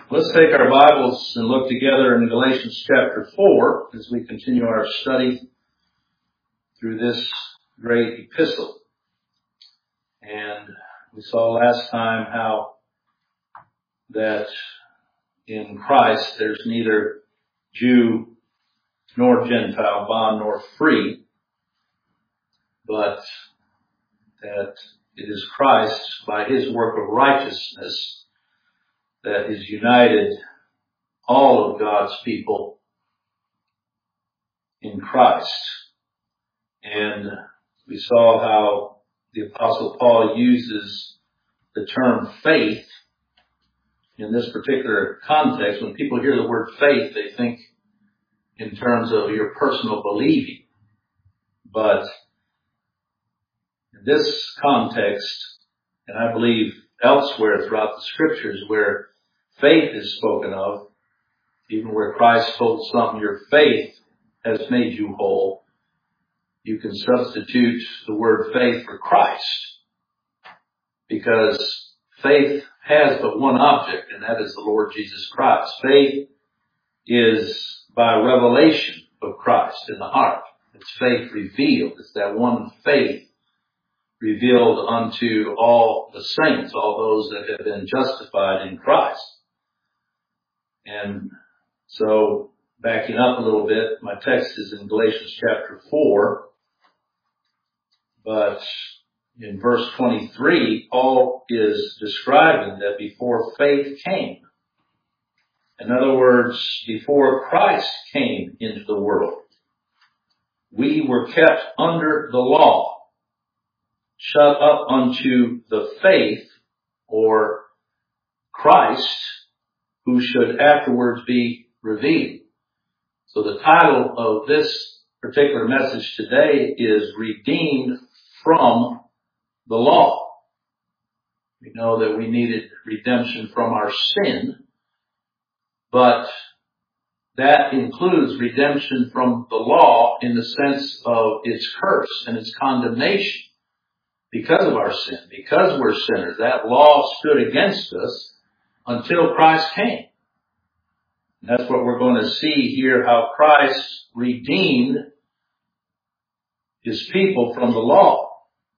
Let's take our Bibles and look together in Galatians chapter 4 as we continue our study through this great epistle. And we saw last time how that in Christ there's neither Jew nor Gentile, bond nor free, but that it is Christ by His work of righteousness that has united all of God's people in Christ. And we saw how the Apostle Paul uses the term faith in this particular context. When people hear the word faith, they think in terms of your personal believing. But in this context, and I believe elsewhere throughout the Scriptures where faith is spoken of, even where Christ told some, your faith has made you whole, you can substitute the word faith for Christ. Because faith has but one object, and that is the Lord Jesus Christ. Faith is by revelation of Christ in the heart. It's faith revealed. It's that one faith revealed unto all the saints, all those that have been justified in Christ. And so, backing up a little bit, my text is in Galatians chapter 4, but in verse 23, Paul is describing that before faith came, in other words, before Christ came into the world, we were kept under the law, shut up unto the faith, or Christ, who should afterwards be revealed. So the title of this particular message today is Redeemed from the Law. We know that we needed redemption from our sin, but that includes redemption from the law in the sense of its curse and its condemnation. Because of our sin, because we're sinners, that law stood against us until Christ came. And that's what we're going to see here, how Christ redeemed His people from the law.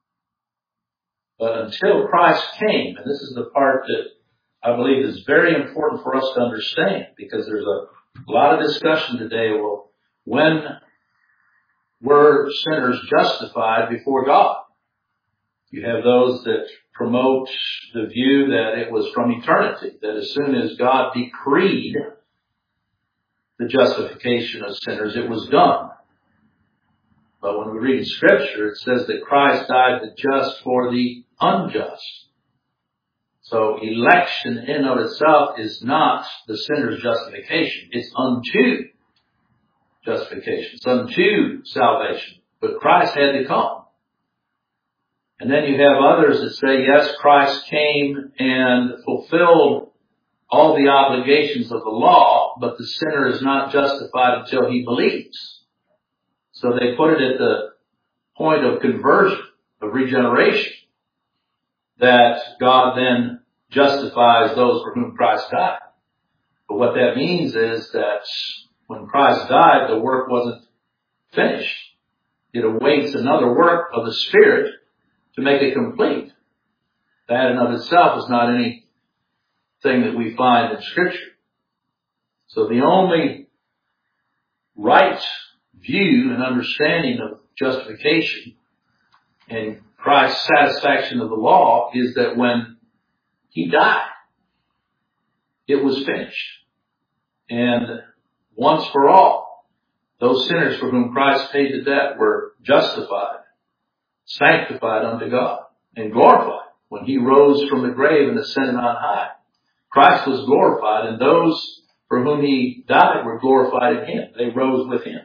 But until Christ came, and this is the part that I believe is very important for us to understand, because there's a lot of discussion today, well, when were sinners justified before God? You have those that promote the view that it was from eternity, that as soon as God decreed the justification of sinners, it was done. But when we read Scripture, it says that Christ died the just for the unjust. So election in of itself is not the sinner's justification. It's unto justification. It's unto salvation. But Christ had to come. And then you have others that say, yes, Christ came and fulfilled all the obligations of the law, but the sinner is not justified until he believes. So they put it at the point of conversion, of regeneration, that God then justifies those for whom Christ died. But what that means is that when Christ died, the work wasn't finished. It awaits another work of the Spirit to make it complete. That in of itself is not anything that we find in Scripture. So the only right view and understanding of justification and Christ's satisfaction of the law is that when He died, it was finished. And once for all, those sinners for whom Christ paid the debt were justified, sanctified unto God, and glorified when He rose from the grave and ascended on high. Christ was glorified, and those for whom He died were glorified in Him. They rose with Him.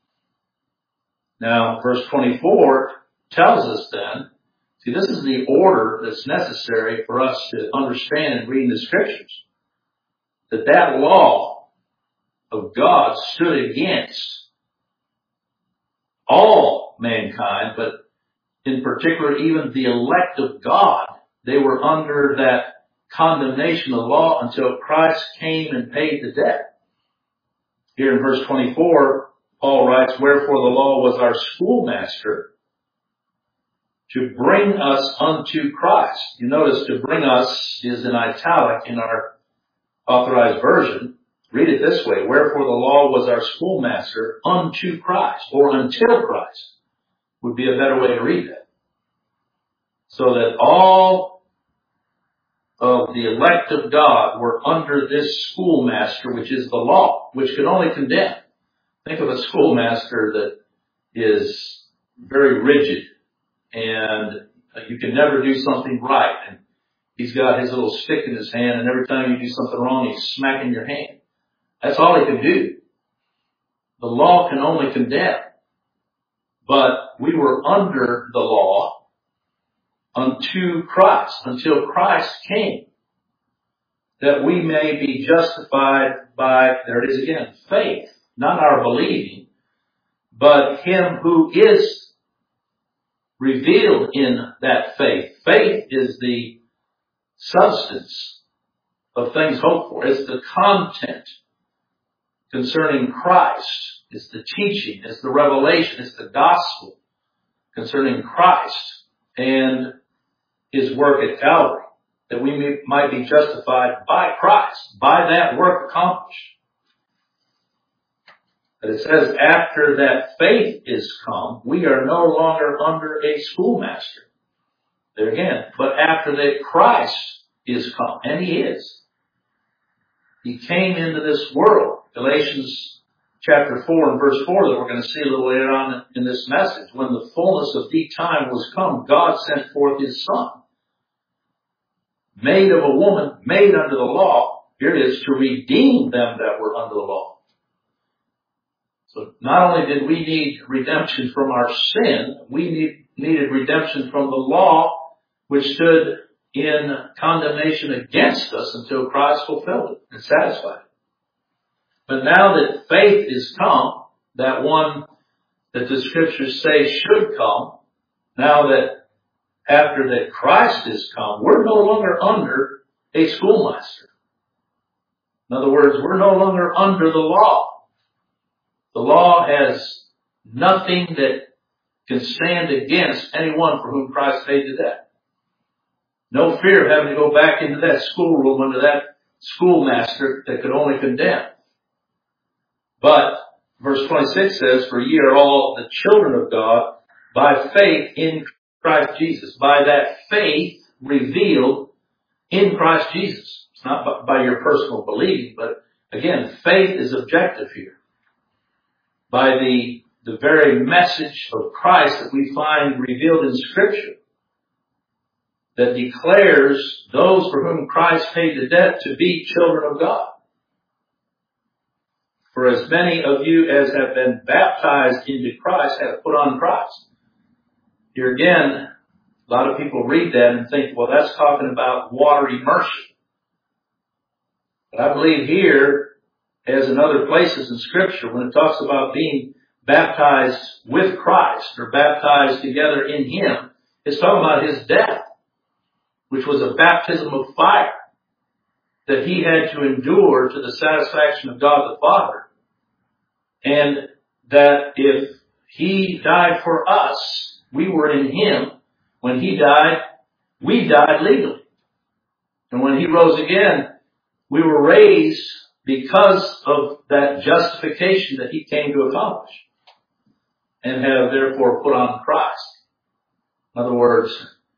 Now, verse 24 tells us then, see, this is the order that's necessary for us to understand and read the Scriptures. That law of God stood against all mankind, but in particular, even the elect of God, they were under that condemnation of the law until Christ came and paid the debt. Here in verse 24, Paul writes, wherefore the law was our schoolmaster to bring us unto Christ. You notice to bring us is in italic in our Authorized Version. Read it this way, wherefore the law was our schoolmaster unto Christ, or until Christ would be a better way to read that. So that all of the elect of God were under this schoolmaster, which is the law, which could only condemn. Think of a schoolmaster that is very rigid and you can never do something right. And he's got his little stick in his hand, and every time you do something wrong, he's smacking your hand. That's all he can do. The law can only condemn. But we were under the law unto Christ, until Christ came, that we may be justified by, there it is again, faith, not our believing, but Him who is revealed in that faith. Faith is the substance of things hoped for. It's the content concerning Christ. It's the teaching. It's the revelation. It's the gospel concerning Christ and His work at Calvary, that we might be justified by Christ, by that work accomplished. But it says, after that faith is come, we are no longer under a schoolmaster. There again, but after that Christ is come, and He is. He came into this world. Galatians chapter 4 and verse 4 that we're going to see a little later on in this message. When the fullness of the time was come, God sent forth His Son, made of a woman, made under the law. Here it is, to redeem them that were under the law. So not only did we need redemption from our sin, we needed redemption from the law, which stood in condemnation against us until Christ fulfilled it and satisfied it. But now that faith is come, that one that the Scriptures say should come, now that after that Christ is come, we're no longer under a schoolmaster. In other words, we're no longer under the law. The law has nothing that can stand against anyone for whom Christ paid the debt. No fear of having to go back into that schoolroom under that schoolmaster that could only condemn. But verse 26 says, for ye are all the children of God by faith in Christ Jesus. By that faith revealed in Christ Jesus. It's not by your personal belief, but again, faith is objective here. By the very message of Christ that we find revealed in Scripture, that declares those for whom Christ paid the debt to be children of God. For as many of you as have been baptized into Christ have put on Christ. Here again, a lot of people read that and think, well, that's talking about water immersion. But I believe here, as in other places in Scripture, when it talks about being baptized with Christ or baptized together in Him, it's talking about His death, which was a baptism of fire that He had to endure to the satisfaction of God the Father. And that if He died for us, we were in Him. When He died, we died legally. And when He rose again, we were raised because of that justification that He came to accomplish, and have therefore put on Christ. In other words,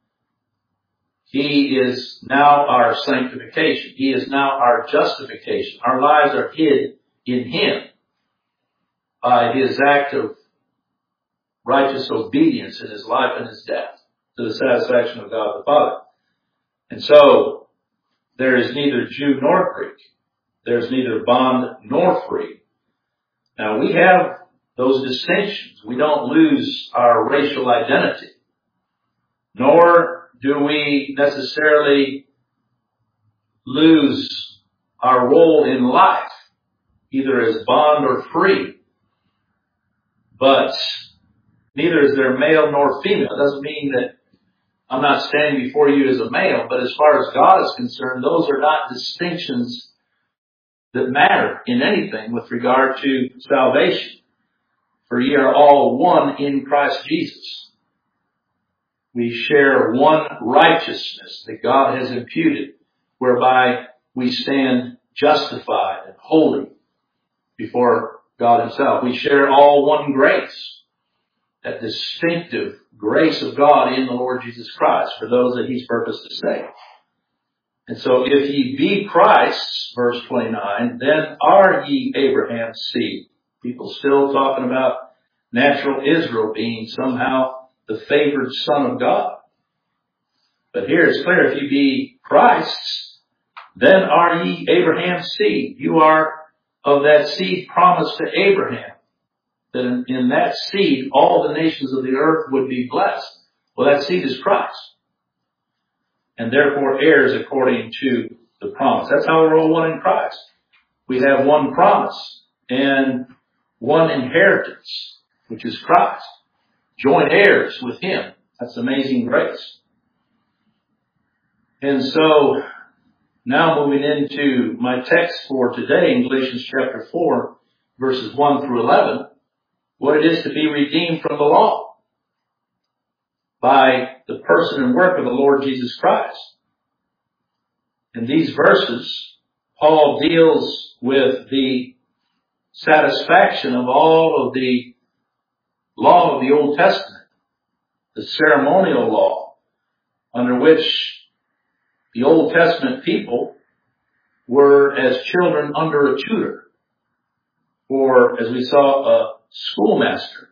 He is now our sanctification. He is now our justification. Our lives are hid in Him by His act of righteous obedience in His life and His death to the satisfaction of God the Father. And so, there is neither Jew nor Greek. There's neither bond nor free. Now we have those distinctions. We don't lose our racial identity. Nor do we necessarily lose our role in life, either as bond or free. But neither is there male nor female. It doesn't mean that I'm not standing before you as a male, but as far as God is concerned, those are not distinctions that matter in anything with regard to salvation. For ye are all one in Christ Jesus. We share one righteousness that God has imputed, whereby we stand justified and holy before God himself. We share all one grace, that distinctive grace of God in the Lord Jesus Christ for those that he's purposed to save. And so if ye be Christ's, verse 29, then are ye Abraham's seed. People still talking about natural Israel being somehow the favored son of God. But here it's clear, if ye be Christ's, then are ye Abraham's seed. You are of that seed promised to Abraham, that in that seed all the nations of the earth would be blessed. Well, that seed is Christ, and therefore heirs according to the promise. That's how we're all one in Christ. We have one promise and one inheritance, which is Christ. Joint heirs with him. That's amazing grace. And so, now moving into my text for today in Galatians chapter 4, verses 1 through 11, what it is to be redeemed from the law by the person and work of the Lord Jesus Christ. In these verses, Paul deals with the satisfaction of all of the law of the Old Testament, the ceremonial law, under which the Old Testament people were as children under a tutor, or as we saw, a schoolmaster.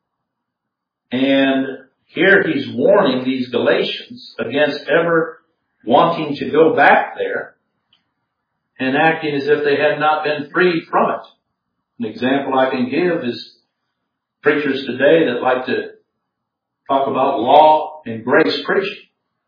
And here he's warning these Galatians against ever wanting to go back there and acting as if they had not been freed from it. An example I can give is preachers today that like to talk about law and grace preaching.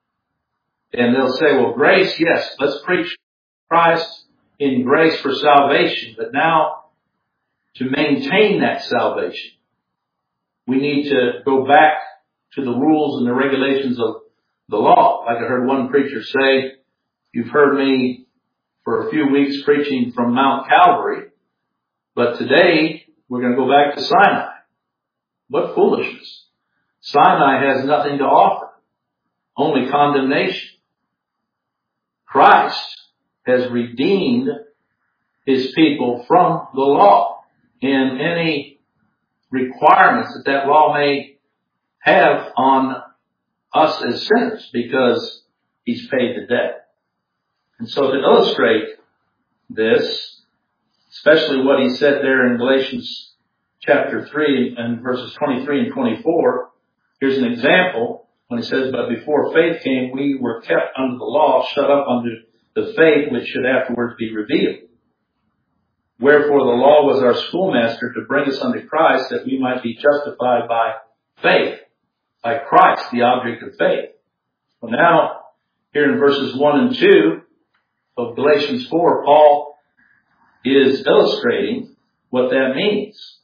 And they'll say, well, grace, yes, let's preach Christ in grace for salvation. But now, to maintain that salvation, we need to go back to the rules and the regulations of the law. Like I heard one preacher say, you've heard me for a few weeks preaching from Mount Calvary, but today we're going to go back to Sinai. What foolishness. Sinai has nothing to offer, only condemnation. Christ has redeemed his people from the law and any requirements that that law may have on us as sinners, because he's paid the debt. And so to illustrate this, especially what he said there in Galatians chapter 3 and verses 23 and 24, here's an example. When he says, but before faith came, we were kept under the law, shut up under the faith which should afterwards be revealed. Wherefore the law was our schoolmaster to bring us unto Christ, that we might be justified by faith, by Christ, the object of faith. Well, now, here in verses 1 and 2 of Galatians 4, Paul is illustrating what that means,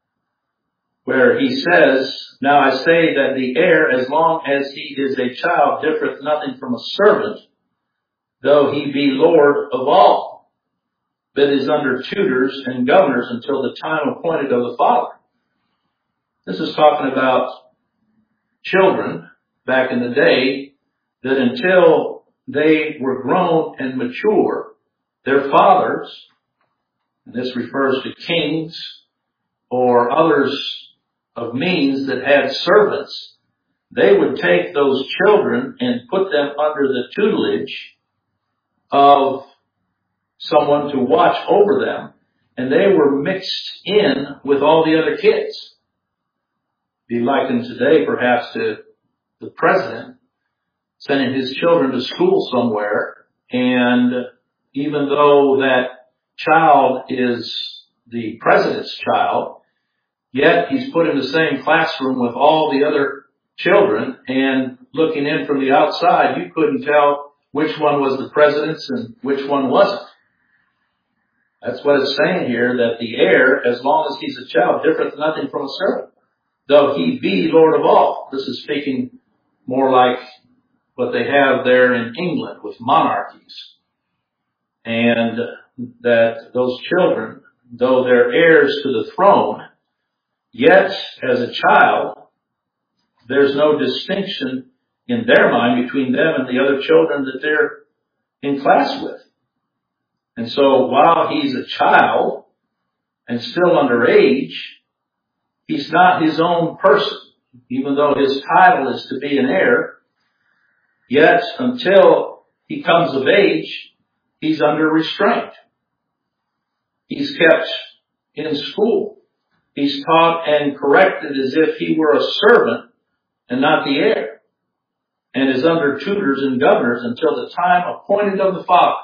where he says, now I say that the heir, as long as he is a child, differeth nothing from a servant, though he be Lord of all, but is under tutors and governors until the time appointed of the Father. This is talking about children back in the day, that until they were grown and mature, their fathers, and this refers to kings or others of means that had servants, they would take those children and put them under the tutelage of someone to watch over them, and they were mixed in with all the other kids. Be likened today perhaps to the president sending his children to school somewhere, and even though that child is the president's child, yet he's put in the same classroom with all the other children, and looking in from the outside, you couldn't tell which one was the president's and which one wasn't. That's what it's saying here, that the heir, as long as he's a child, differeth nothing from a servant, though he be Lord of all. This is speaking more like what they have there in England with monarchies. And that those children, though they're heirs to the throne, yet as a child, there's no distinction in their mind between them and the other children that they're in class with. And so while he's a child and still underage, he's not his own person, even though his title is to be an heir. Yet until he comes of age, he's under restraint. He's kept in school. He's taught and corrected as if he were a servant and not the heir, and is under tutors and governors until the time appointed of the father.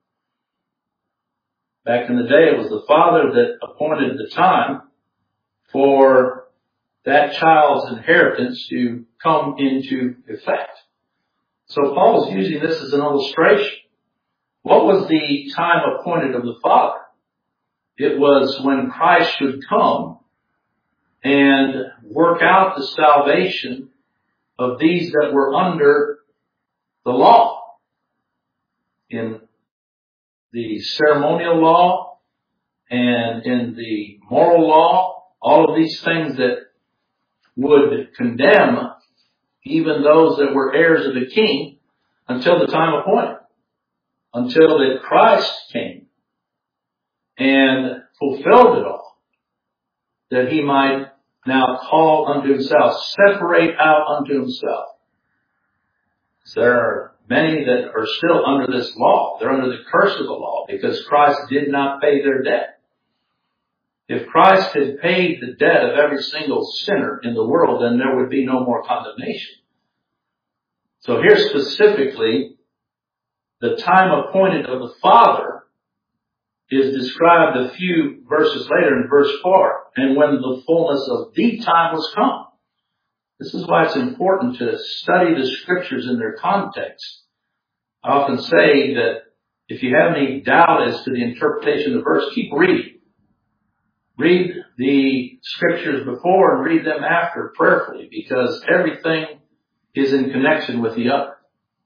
Back in the day, it was the father that appointed the time for that child's inheritance to come into effect. So Paul's using this as an illustration. What was the time appointed of the Father? It was when Christ should come and work out the salvation of these that were under the law. In the ceremonial law and in the moral law, all of these things that would condemn even those that were heirs of the king until the time appointed, until that Christ came and fulfilled it all, that he might now call unto himself, separate out unto himself. There are many that are still under this law. They're under the curse of the law because Christ did not pay their debt. If Christ had paid the debt of every single sinner in the world, then there would be no more condemnation. So here specifically, the time appointed of the Father is described a few verses later in verse 4. And when the fullness of the time was come. This is why it's important to study the scriptures in their context. I often say that if you have any doubt as to the interpretation of the verse, keep reading. Read the scriptures before and read them after prayerfully, because everything is in connection with the other.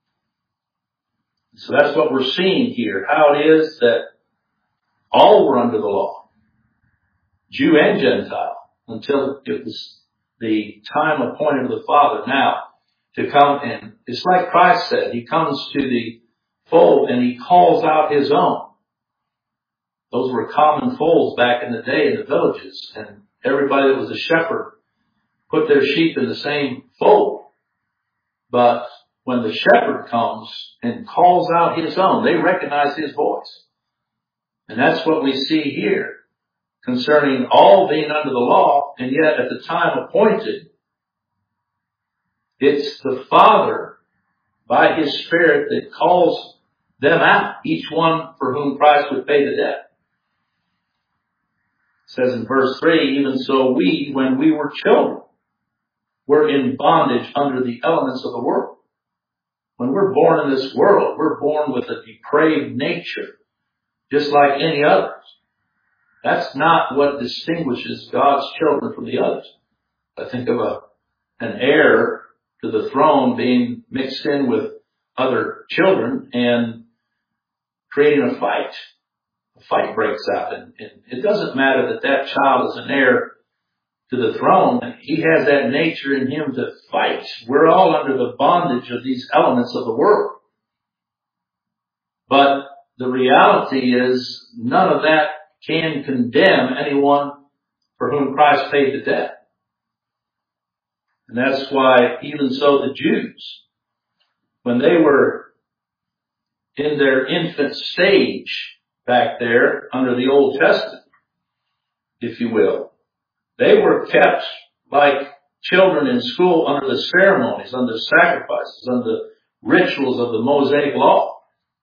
So that's what we're seeing here, how it is that all were under the law, Jew and Gentile, until it was the time appointed of the Father now to come in. It's like Christ said, he comes to the fold and he calls out his own. Those were common folds back in the day in the villages, and everybody that was a shepherd put their sheep in the same fold. But when the shepherd comes and calls out his own, they recognize his voice. And that's what we see here concerning all being under the law, and yet at the time appointed, it's the Father by his Spirit that calls them out, each one for whom Christ would pay the debt. It says in verse 3, even so we, when we were children, were in bondage under the elements of the world. When we're born in this world, we're born with a depraved nature, just like any others. That's not what distinguishes God's children from the others. I think of an heir to the throne being mixed in with other children and creating a fight. A fight breaks out, and it doesn't matter that that child is an heir to the throne. He has that nature in him to fight. We're all under the bondage of these elements of the world. But the reality is none of that can condemn anyone for whom Christ paid the debt. And that's why even so the Jews, when they were in their infant stage back there under the Old Testament, if you will, they were kept like children in school under the ceremonies, under the sacrifices, under the rituals of the Mosaic law.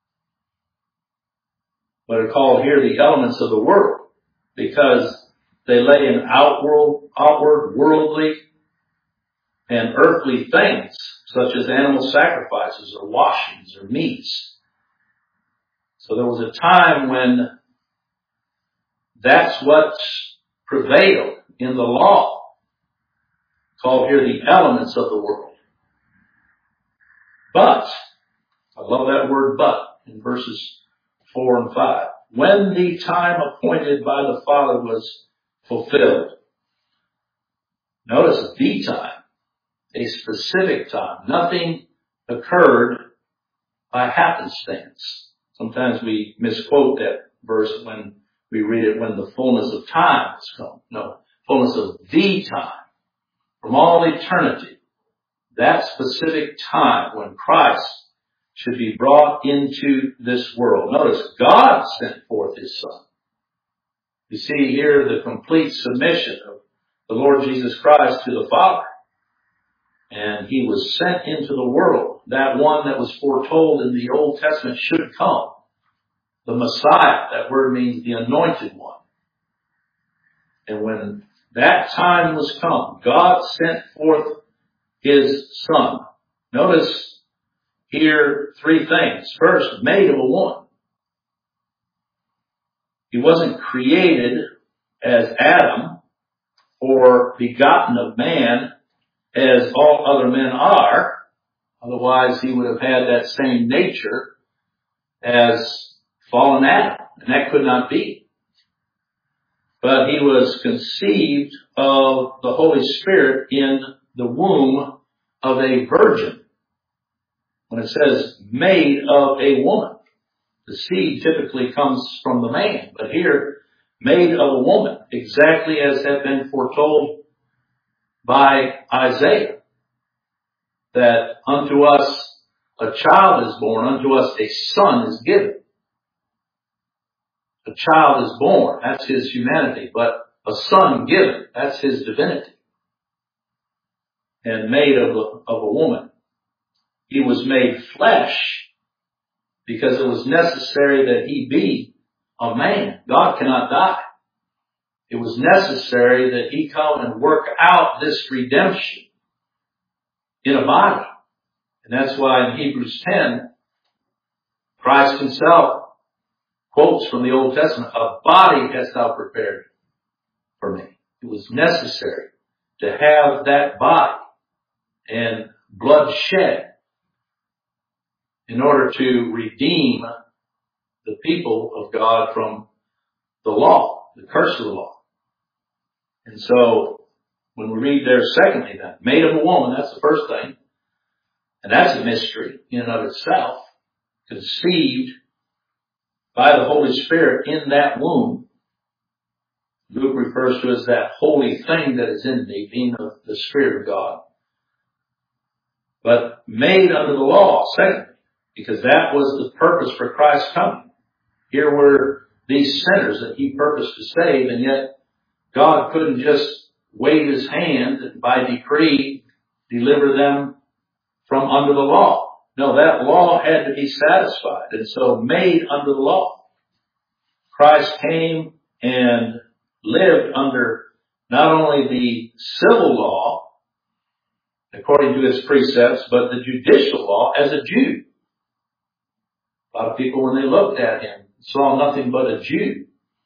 What are called here the elements of the world, because they lay in outward worldly and earthly things, such as animal sacrifices or washings or meats. So there was a time when that's what prevailed in the law, called here the elements of the world. But, I love that word but in verses 4 and 5. When the time appointed by the Father was fulfilled. Notice the time, a specific time. Nothing occurred by happenstance. Sometimes we misquote that verse when we read it, when the fullness of time has come. No, fullness of the time. From all eternity. That specific time when Christ should be brought into this world. Notice, God sent forth His Son. You see here the complete submission of the Lord Jesus Christ to the Father. And He was sent into the world. That one that was foretold in the Old Testament should come. The Messiah, that word means the anointed one. And when that time was come, God sent forth His Son. Notice here 3 things. First, made of a woman. He wasn't created as Adam or begotten of man as all other men are. Otherwise, he would have had that same nature as fallen Adam. And that could not be. But he was conceived of the Holy Spirit in the womb of a virgin. When it says made of a woman, the seed typically comes from the man. But here, made of a woman, exactly as had been foretold by Isaiah, that unto us a child is born, unto us a son is given. A child is born, that's His humanity, but a son given, that's His divinity. And made of a woman. He was made flesh because it was necessary that He be a man. God cannot die. It was necessary that He come and work out this redemption in a body. And that's why in Hebrews 10, Christ Himself quotes from the Old Testament, a body hast thou prepared for me. It was necessary to have that body and blood shed in order to redeem the people of God from the law, the curse of the law. And so, when we read there, secondly, then, made of a woman, that's the first thing. And that's a mystery in and of itself. Conceived by the Holy Spirit in that womb. Luke refers to as that holy thing that is in thee, being of the Spirit of God. But made under the law, secondly, because that was the purpose for Christ's coming. Here were these sinners that He purposed to save, and yet God couldn't just wave His hand and by decree deliver them from under the law. No, that law had to be satisfied, and so made under the law. Christ came and lived under not only the civil law, according to His precepts, but the judicial law as a Jew. A lot of people, when they looked at Him, saw nothing but a Jew.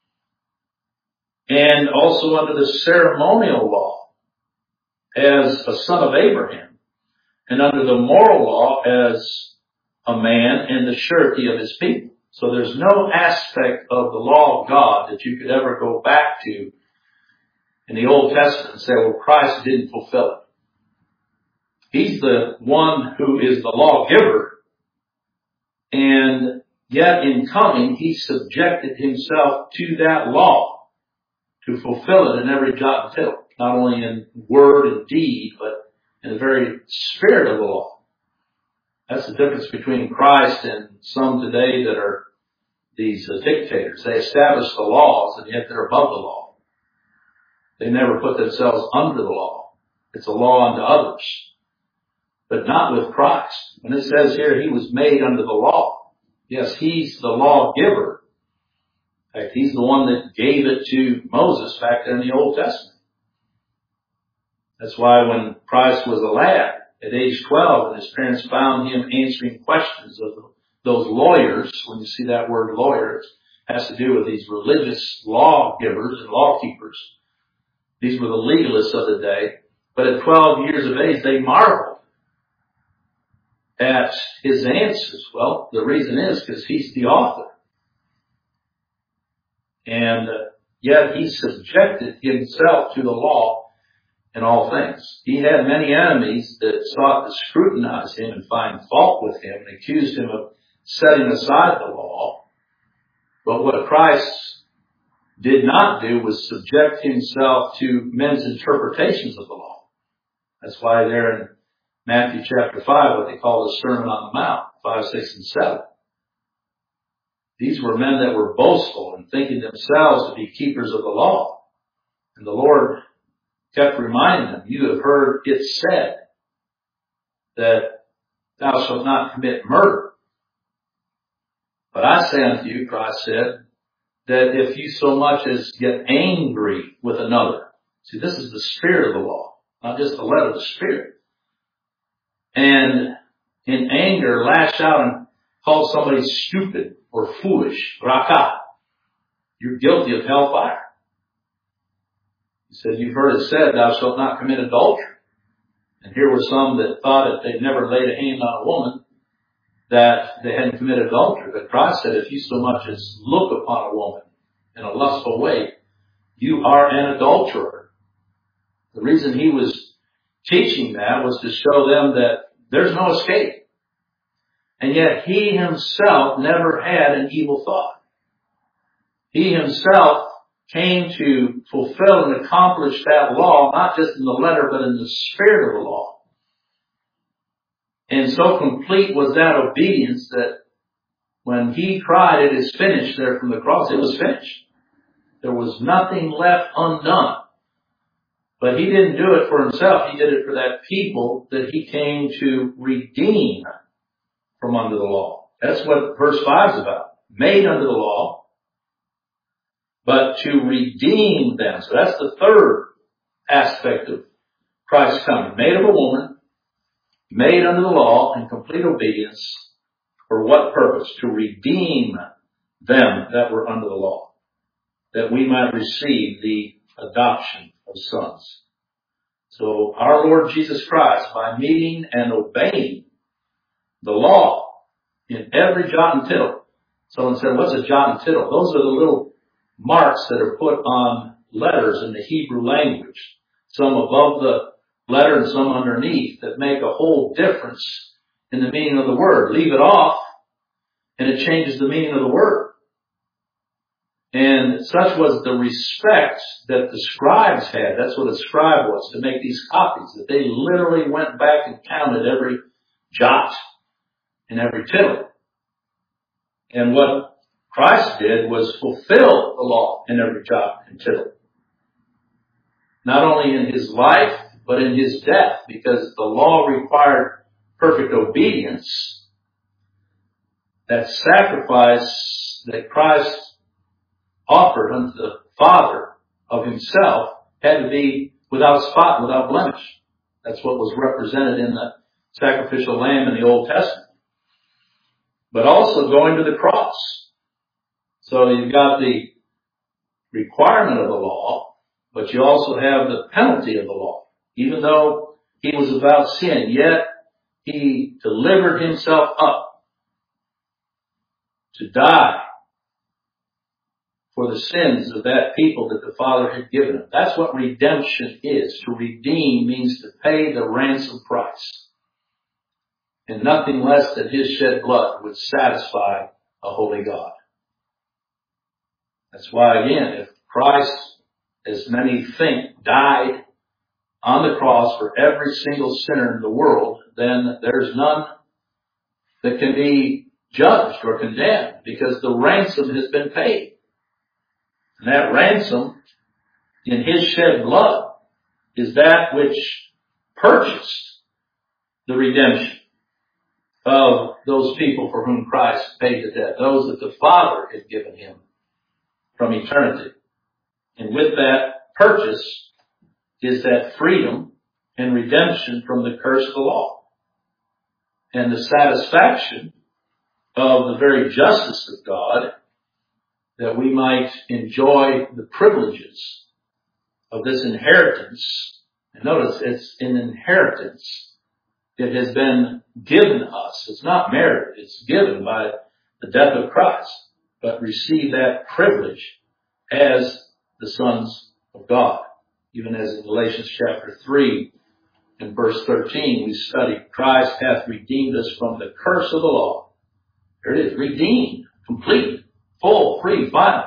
And also under the ceremonial law as a son of Abraham. And under the moral law as a man and the surety of his people. So there's no aspect of the law of God that you could ever go back to in the Old Testament and say, well, Christ didn't fulfill it. He's the one who is the lawgiver. And yet in coming, He subjected Himself to that law to fulfill it in every jot and tittle. Not only in word and deed, but in the very spirit of the law. That's the difference between Christ and some today that are these dictators. They establish the laws, and yet they're above the law. They never put themselves under the law. It's a law unto others. But not with Christ. When it says here He was made under the law, yes, He's the lawgiver. In fact, He's the one that gave it to Moses back there in the Old Testament. That's why when Christ was a lad, at age 12, and His parents found Him answering questions of those lawyers, when you see that word lawyer, it has to do with these religious lawgivers and lawkeepers. These were the legalists of the day. But at 12 years of age, they marveled. at his answers? Well, the reason is because he's the author. And yet he subjected himself to the law in all things. He had many enemies that sought to scrutinize him and find fault with him and accused him of setting aside the law. But what Christ did not do was subject himself to men's interpretations of the law. That's why there in Matthew chapter 5, what they call the Sermon on the Mount, 5, 6, and 7. These were men that were boastful and thinking themselves to be keepers of the law. And the Lord kept reminding them, you have heard it said that thou shalt not commit murder. But I say unto you, Christ said, that if you so much as get angry with another. See, this is the spirit of the law, not just the letter of the spirit. And in anger, lash out and call somebody stupid or foolish, raka. You're guilty of hellfire. He said, you've heard it said, thou shalt not commit adultery. And here were some that thought if they'd never laid a hand on a woman, that they hadn't committed adultery. But Christ said, if you so much as look upon a woman in a lustful way, you are an adulterer. The reason he was teaching that was to show them that there's no escape. And yet he himself never had an evil thought. He himself came to fulfill and accomplish that law, not just in the letter, but in the spirit of the law. And so complete was that obedience that when he cried, it is finished there from the cross, it was finished. There was nothing left undone. But he didn't do it for himself. He did it for that people that he came to redeem from under the law. That's what verse 5 is about. Made under the law, but to redeem them. So that's the third aspect of Christ's coming. Made of a woman, made under the law in complete obedience. For what purpose? To redeem them that were under the law, that we might receive the adoption of sons. So our Lord Jesus Christ, by meeting and obeying the law in every jot and tittle. Someone said, what's a jot and tittle? Those are the little marks that are put on letters in the Hebrew language. Some above the letter and some underneath, that make a whole difference in the meaning of the word. Leave it off and it changes the meaning of the word. And such was the respect that the scribes had. That's what a scribe was, to make these copies, that they literally went back and counted every jot and every tittle. And what Christ did was fulfill the law in every jot and tittle. Not only in his life, but in his death, because the law required perfect obedience. That sacrifice that Christ offered unto the Father of himself had to be without spot, without blemish. That's what was represented in the sacrificial lamb in the Old Testament. But also going to the cross. So you've got the requirement of the law, but you also have the penalty of the law. Even though he was without sin, yet he delivered himself up to die for the sins of that people that the Father had given him. That's what redemption is. To redeem means to pay the ransom price. And nothing less than his shed blood would satisfy a holy God. That's why, again, if Christ, as many think, died on the cross for every single sinner in the world, then there's none that can be judged or condemned, because the ransom has been paid. And that ransom in his shed blood is that which purchased the redemption of those people for whom Christ paid the debt, those that the Father had given him from eternity. And with that purchase is that freedom and redemption from the curse of the law, and the satisfaction of the very justice of God, that we might enjoy the privileges of this inheritance. And notice, it's an inheritance It has been given us. It's not merited. It's given by the death of Christ. But receive that privilege as the sons of God. Even as in Galatians chapter 3 and verse 13, we study, Christ hath redeemed us from the curse of the law. There it is, redeemed, complete, full, free, final.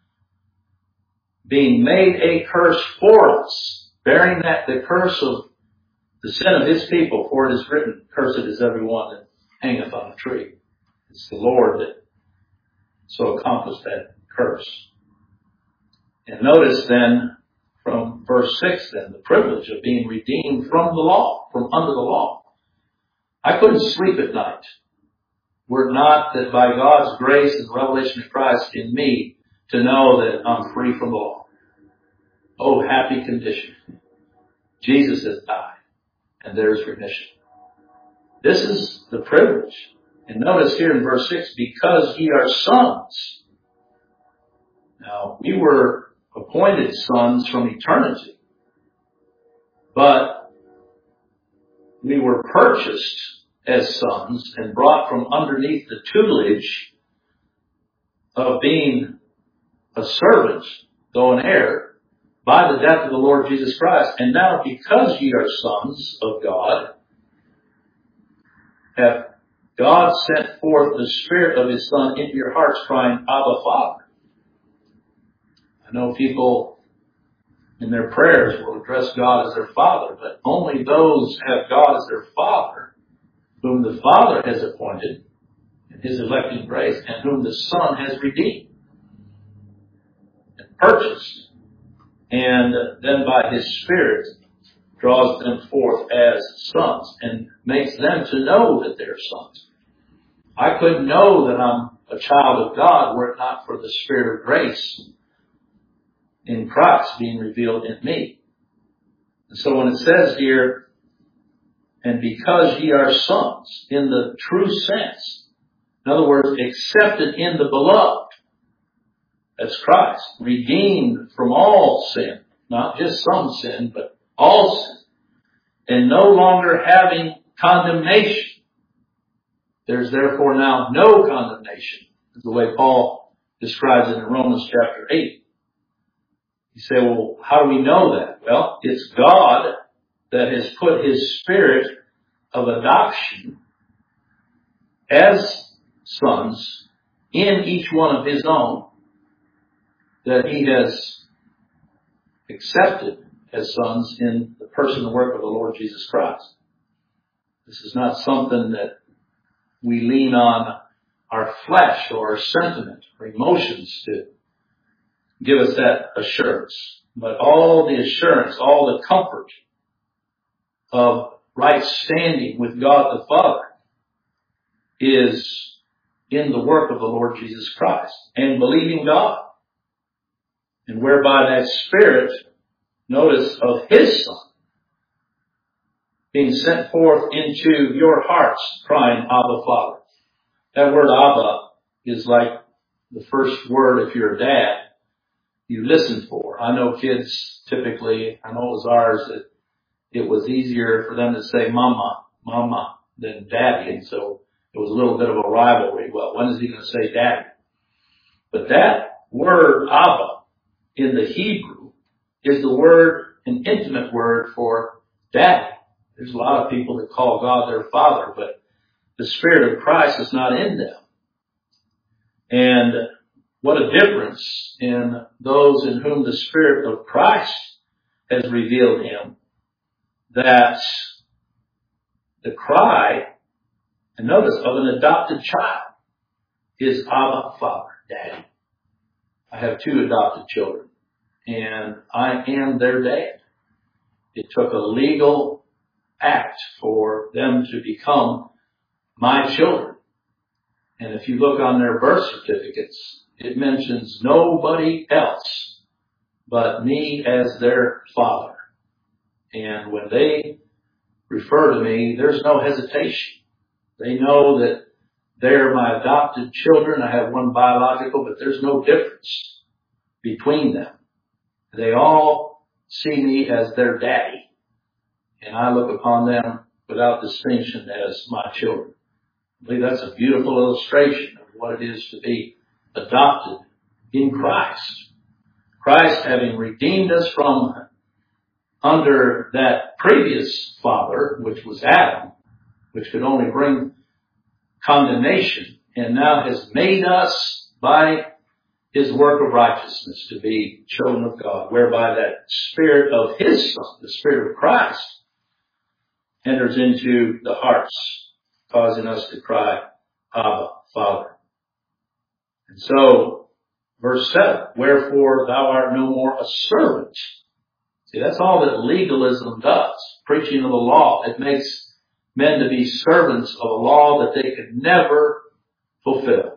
Being made a curse for us, bearing that the curse of the sin of his people, for it is written, cursed is every one that hangeth on a tree. It's the Lord that so accomplished that curse. And notice then, from verse 6 then, the privilege of being redeemed from the law, from under the law. I couldn't sleep at night were it not that by God's grace and revelation of Christ in me to know that I'm free from the law. Oh, happy condition. Jesus has died, and there's remission. This is the privilege. And notice here in verse 6, because ye are sons. Now, we were appointed sons from eternity, but we were purchased as sons and brought from underneath the tutelage of being a servant, though an heir, by the death of the Lord Jesus Christ. And now, because ye are sons of God, hath God sent forth the Spirit of His Son into your hearts, crying, Abba, Father. I know people in their prayers will address God as their Father, but only those have God as their Father, whom the Father has appointed in His electing grace, and whom the Son has redeemed and purchased, and then by His Spirit draws them forth as sons and makes them to know that they're sons. I couldn't know that I'm a child of God were it not for the Spirit of grace in Christ being revealed in me. And so when it says here, and because ye are sons, in the true sense, in other words, accepted in the beloved, that's Christ, redeemed from all sin, not just some sin, but all sin, and no longer having condemnation. There's therefore now no condemnation, is the way Paul describes it in Romans chapter 8. You say, well, how do we know that? Well, it's God that has put His Spirit of adoption as sons in each one of His own, that He has accepted as sons in the person and work of the Lord Jesus Christ. This is not something that we lean on our flesh or our sentiment or emotions to give us that assurance. But all the assurance, all the comfort of right standing with God the Father is in the work of the Lord Jesus Christ and believing God. And whereby that Spirit, notice, of His Son being sent forth into your hearts, crying, Abba, Father. That word Abba is like the first word, if you're a dad, you listen for. I know kids typically, I know it was ours, that it was easier for them to say mama, mama, than daddy. And so it was a little bit of a rivalry. Well, when is he going to say daddy? But that word Abba in the Hebrew is the word, an intimate word for daddy. There's a lot of people that call God their Father, but the Spirit of Christ is not in them. And what a difference in those in whom the Spirit of Christ has revealed Him, that the cry, and notice, of an adopted child is Abba, Father, Daddy. I have 2 adopted children, and I am their dad. It took a legal act for them to become my children. And if you look on their birth certificates, it mentions nobody else but me as their father. And when they refer to me, there's no hesitation. They know that they're my adopted children. I have 1 biological, but there's no difference between them. They all see me as their daddy. And I look upon them without distinction as my children. I believe that's a beautiful illustration of what it is to be adopted in Christ. Christ having redeemed us from under that previous father, which was Adam, which could only bring condemnation, and now has made us by his work of righteousness to be children of God, whereby that Spirit of his Son, the Spirit of Christ, enters into the hearts, causing us to cry, Abba, Father. And so, verse 7, wherefore thou art no more a servant. See, that's all that legalism does. Preaching of the law. It makes men to be servants of a law that they could never fulfill.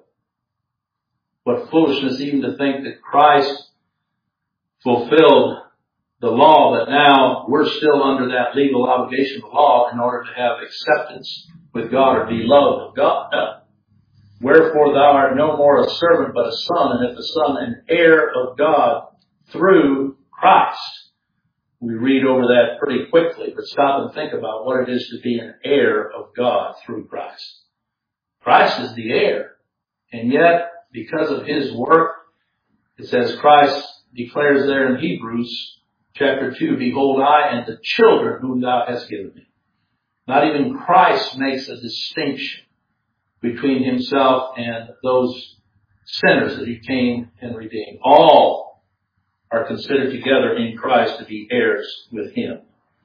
What foolishness even to think that Christ fulfilled the law, but now we're still under that legal obligation of law in order to have acceptance with God or be loved of God. No. Wherefore thou art no more a servant but a son, and if a son, an heir of God through Christ. We read over that pretty quickly, but stop and think about what it is to be an heir of God through Christ. Christ is the heir, and yet because of his work, it says Christ declares there in Hebrews chapter 2, behold, I and the children whom thou hast given me. Not even Christ makes a distinction between himself and those sinners that he came and redeemed. All are considered together in Christ to be heirs with him.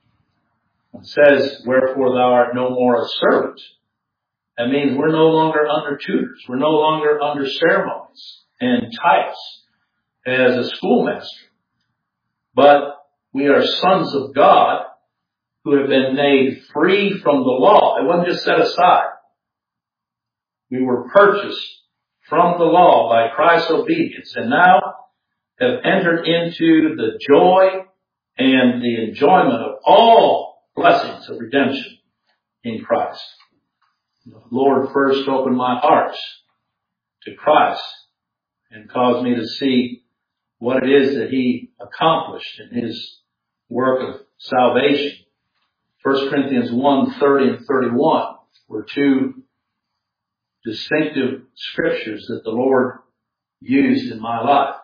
It says, wherefore thou art no more a servant. That means we're no longer under tutors. We're no longer under ceremonies and titles as a schoolmaster. But we are sons of God who have been made free from the law. It wasn't just set aside. We were purchased from the law by Christ's obedience, and now have entered into the joy and the enjoyment of all blessings of redemption in Christ. The Lord first opened my heart to Christ and caused me to see what it is that he accomplished in his work of salvation. 1 Corinthians 1:30 and 31 were two distinctive scriptures that the Lord used in my life.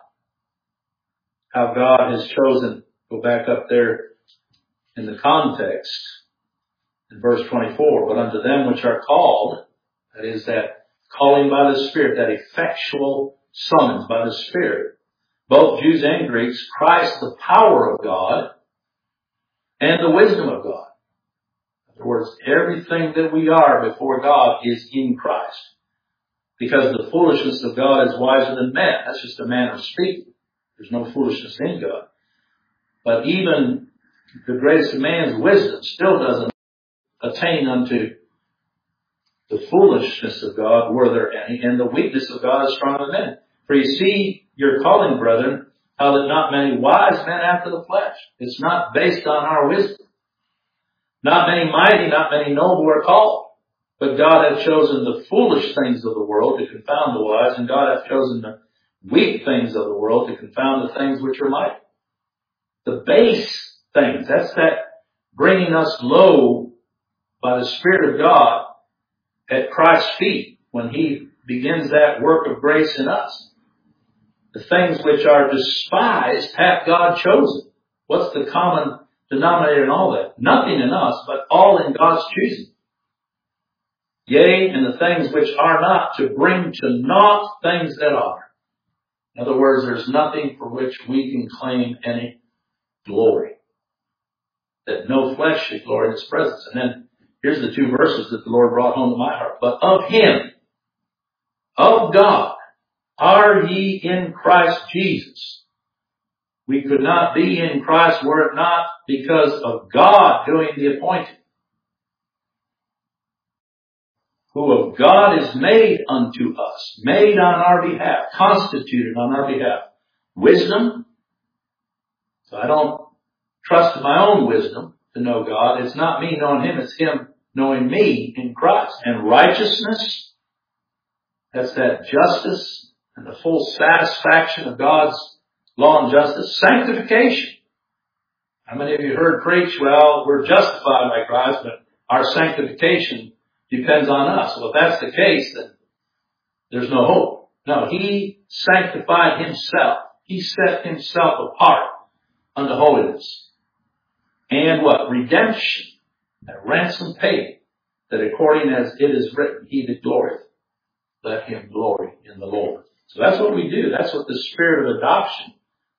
How God has chosen, go back up there in the context, in verse 24, but unto them which are called, that is that calling by the Spirit, that effectual summons by the Spirit, both Jews and Greeks, Christ the power of God and the wisdom of God. In other words, everything that we are before God is in Christ. Because the foolishness of God is wiser than man. That's just a manner of speaking. There's no foolishness in God. But even the greatest of man's wisdom still doesn't attain unto the foolishness of God, were there any, and the weakness of God is stronger than men. For you see your calling, brethren, how that not many wise men after the flesh. It's not based on our wisdom. Not many mighty, not many noble are called. But God hath chosen the foolish things of the world to confound the wise, and God hath chosen the weak things of the world to confound the things which are mighty. The base things, that's that bringing us low by the Spirit of God at Christ's feet when he begins that work of grace in us. The things which are despised hath God chosen. What's the common denominator in all that? Nothing in us, but all in God's choosing. Yea, and the things which are not, to bring to naught things that are. In other words, there's nothing for which we can claim any glory. That no flesh should glory in his presence. And then here's the two verses that the Lord brought home to my heart. But of him, of God, are ye in Christ Jesus. We could not be in Christ were it not because of God doing the appointing. Who of God is made unto us, made on our behalf, constituted on our behalf. Wisdom. So I don't trust in my own wisdom to know God. It's not me knowing him, it's him knowing me in Christ. And righteousness, that's that justice and the full satisfaction of God's law and justice. Sanctification. How many of you heard preach, well, we're justified by Christ, but our sanctification depends on us. Well, if that's the case, then there's no hope. No, He sanctified Himself. He set Himself apart unto holiness. And what? Redemption. That ransom paid. That according as it is written, He that glorieth, let him glory in the Lord. So that's what we do. That's what the Spirit of adoption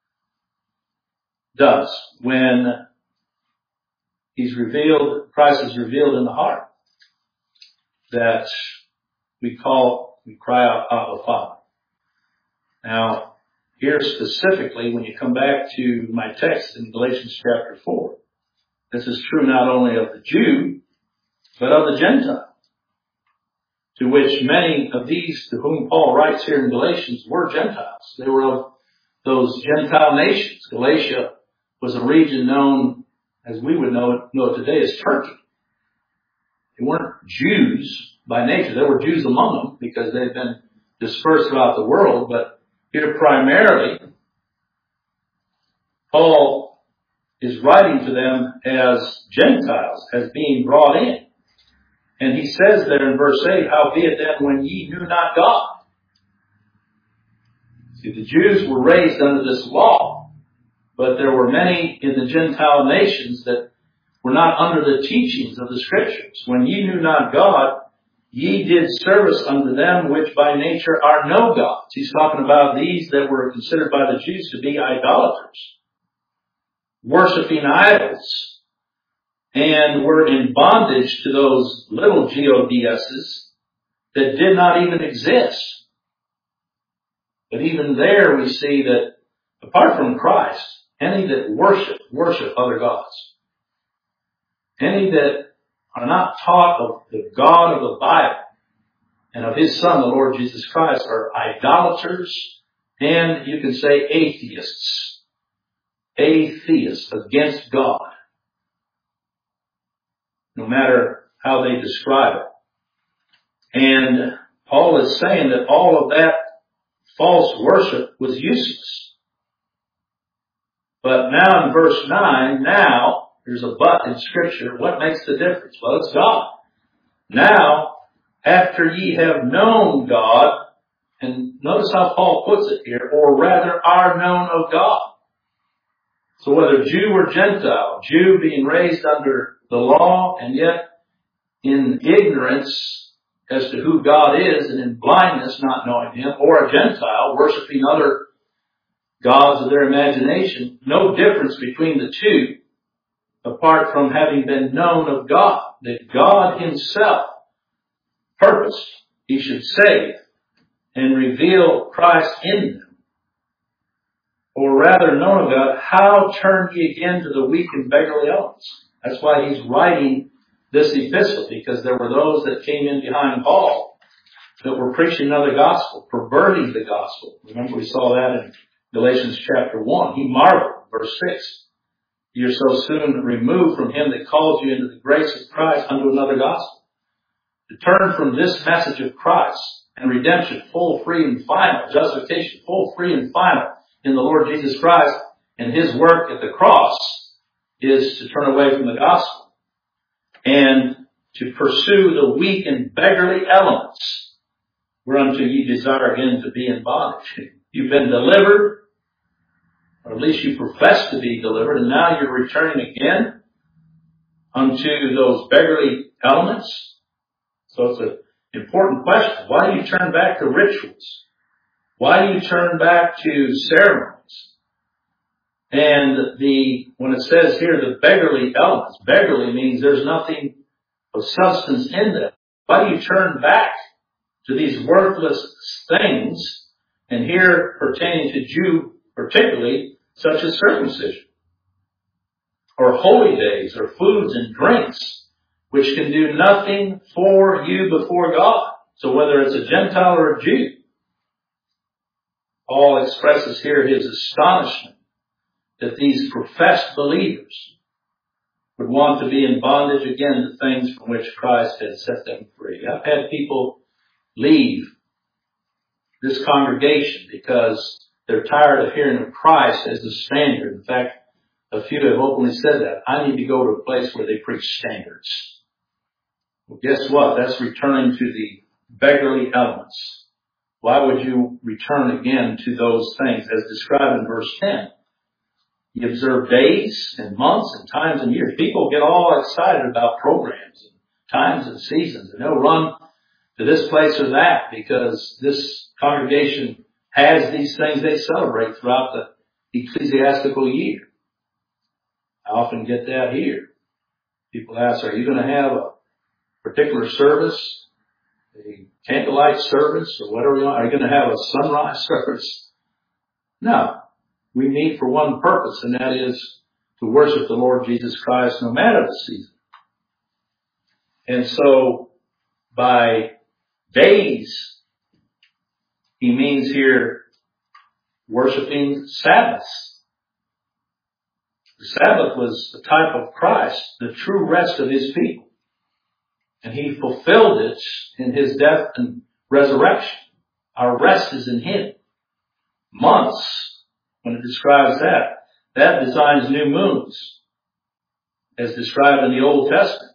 does when He's revealed, Christ is revealed in the heart. That we cry out, Abba, Father. Now, here specifically, when you come back to my text in Galatians chapter 4, this is true not only of the Jew, but of the Gentile, to which many of these to whom Paul writes here in Galatians were Gentiles. They were of those Gentile nations. Galatia was a region known, as we would know it today, as Turkey. They weren't Jews by nature. There were Jews among them because they'd been dispersed throughout the world, but here primarily, Paul is writing to them as Gentiles, as being brought in. And he says there in verse 8, howbeit then when ye knew not God. See, the Jews were raised under this law, but there were many in the Gentile nations that were not under the teachings of the Scriptures. When ye knew not God, ye did service unto them which by nature are no gods. He's talking about these that were considered by the Jews to be idolaters, worshiping idols, and were in bondage to those little gods that did not even exist. But even there we see that apart from Christ, any that worship other gods, any that are not taught of the God of the Bible and of His Son, the Lord Jesus Christ, are idolaters and you can say atheists. Atheists against God. No matter how they describe it. And Paul is saying that all of that false worship was useless. But now in verse 9, now, there's a but in Scripture. What makes the difference? Well, it's God. Now, after ye have known God, and notice how Paul puts it here, or rather are known of God. So whether Jew or Gentile, Jew being raised under the law and yet in ignorance as to who God is and in blindness not knowing Him, or a Gentile worshiping other gods of their imagination, no difference between the two apart from having been known of God, that God Himself purposed He should save and reveal Christ in them. Or rather known of God, how turn ye again to the weak and beggarly elements? That's why he's writing this epistle, because there were those that came in behind Paul that were preaching another gospel, perverting the gospel. Remember we saw that in Galatians chapter 1. He marveled, verse 6. You're so soon removed from Him that called you into the grace of Christ unto another gospel. To turn from this message of Christ and redemption, full, free, and final, justification, full, free, and final in the Lord Jesus Christ and His work at the cross, is to turn away from the gospel and to pursue the weak and beggarly elements whereunto ye desire again to be in bondage. You've been delivered, or at least you profess to be delivered, and now you're returning again unto those beggarly elements. So it's an important question. Why do you turn back to rituals? Why do you turn back to ceremonies? And when it says here the beggarly elements, beggarly means there's nothing of substance in them. Why do you turn back to these worthless things? And here pertaining to Jew particularly, such as circumcision, or holy days, or foods and drinks, which can do nothing for you before God. So whether it's a Gentile or a Jew, Paul expresses here his astonishment that these professed believers would want to be in bondage again to things from which Christ had set them free. I've had people leave this congregation because they're tired of hearing of Christ as the standard. In fact, a few have openly said that. I need to go to a place where they preach standards. Well, guess what? That's returning to the beggarly elements. Why would you return again to those things as described in verse 10? You observe days and months and times and years. People get all excited about programs and times and seasons, and they'll run to this place or that because this congregation has these things they celebrate throughout the ecclesiastical year. I often get that here. People ask, are you going to have a particular service, a candlelight service, or whatever you want? Are you going to have a sunrise service? No. We meet for one purpose, and that is to worship the Lord Jesus Christ no matter the season. And so, by days, he means here worshiping Sabbaths. The Sabbath was the type of Christ, the true rest of his people. And he fulfilled it in his death and resurrection. Our rest is in him. Months, when it describes that designs new moons, as described in the Old Testament.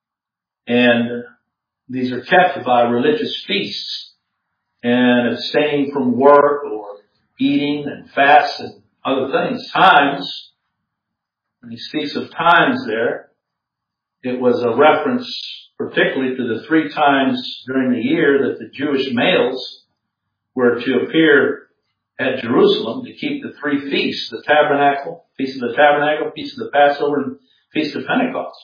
And these are kept by religious feasts and abstaining from work or eating and fasts and other things. Times, when he speaks of times there, it was a reference particularly to the 3 times during the year that the Jewish males were to appear at Jerusalem to keep the 3 feasts, the Tabernacle, Feast of the Tabernacle, Feast of the Passover, and Feast of Pentecost.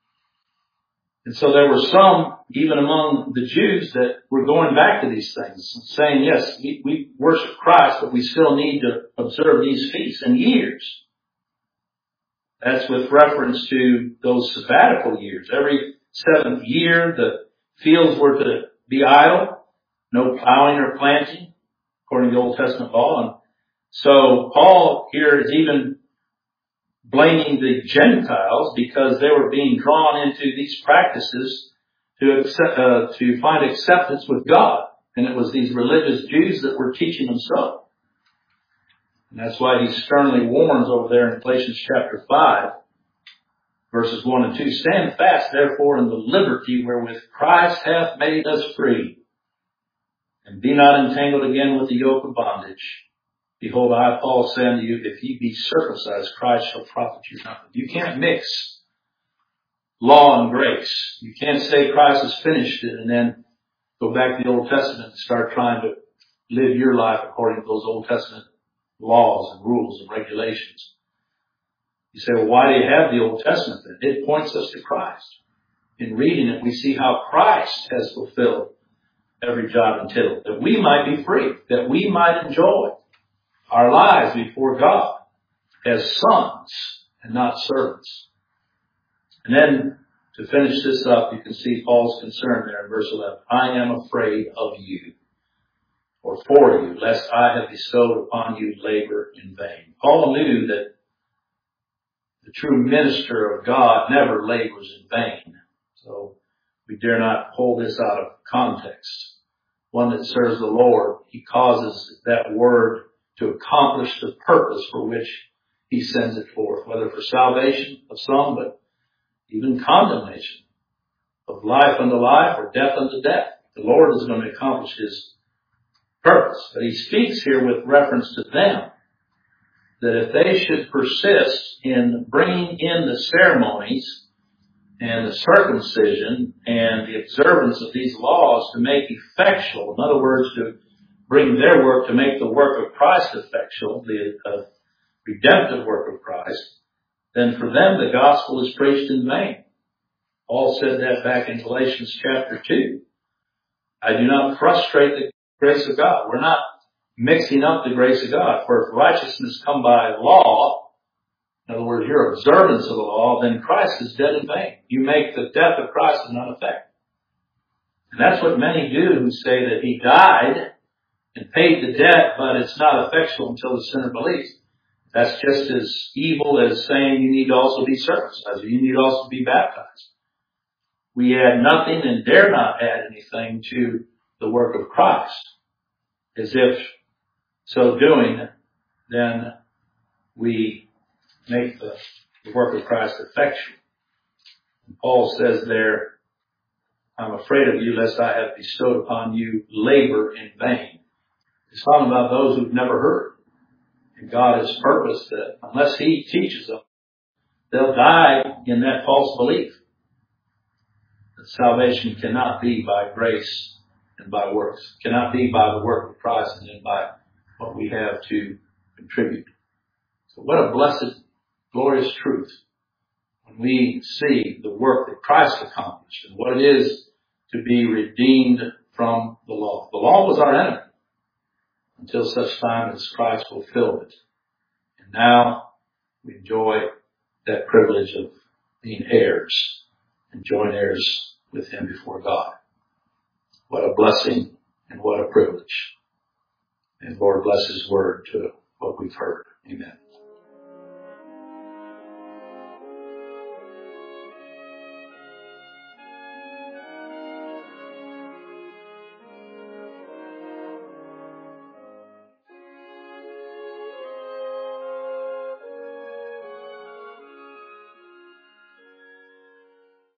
And so there were some, even among the Jews, that were going back to these things, saying, yes, we worship Christ, but we still need to observe these feasts and years. That's with reference to those sabbatical years. Every 7th year, the fields were to be idle, no plowing or planting, according to the Old Testament law. And so Paul here is even blaming the Gentiles because they were being drawn into these practices to find acceptance with God. And it was these religious Jews that were teaching them so. And that's why he sternly warns over there in Galatians chapter 5, verses 1 and 2, stand fast, therefore, in the liberty wherewith Christ hath made us free. And be not entangled again with the yoke of bondage. Behold, I, Paul, say unto you, if ye be circumcised, Christ shall profit you nothing. You can't mix law and grace. You can't say Christ has finished it and then go back to the Old Testament and start trying to live your life according to those Old Testament laws and rules and regulations. You say, well, why do you have the Old Testament then? It points us to Christ. In reading it, we see how Christ has fulfilled every jot and tittle, that we might be free, that we might enjoy our lives before God as sons and not servants. And then, to finish this up, you can see Paul's concern there in verse 11. I am afraid of you, or for you, lest I have bestowed upon you labor in vain. Paul knew that the true minister of God never labors in vain. So we dare not pull this out of context. One that serves the Lord, he causes that word to accomplish the purpose for which he sends it forth, whether for salvation of some, but even condemnation of life unto life or death unto death. The Lord is going to accomplish his purpose. But he speaks here with reference to them, that if they should persist in bringing in the ceremonies and the circumcision and the observance of these laws to make effectual, in other words, to bring their work to make the work of Christ effectual, the redemptive work of Christ, then for them the gospel is preached in vain. Paul said that back in Galatians chapter 2. I do not frustrate the grace of God. We're not mixing up the grace of God. For if righteousness come by law, in other words, your observance of the law, then Christ is dead in vain. You make the death of Christ of none effect. And that's what many do who say that he died and paid the debt, but it's not effectual until the sinner believes. That's just as evil as saying you need to also be circumcised, or you need to also be baptized. We add nothing and dare not add anything to the work of Christ, as if so doing, then we make the work of Christ effectual. And Paul says there I'm afraid of you lest I have bestowed upon you labor in vain. He's talking about those who've never heard. And God has purposed that unless He teaches them, they'll die in that false belief. That salvation cannot be by grace and by works. It cannot be by the work of Christ and then by what we have to contribute. So what a blessed, glorious truth when we see the work that Christ accomplished and what it is to be redeemed from the law. The law was our enemy until such time as Christ fulfilled it. And now we enjoy that privilege of being heirs and joint heirs with Him before God. What a blessing and what a privilege. And Lord bless His word to what we've heard. Amen.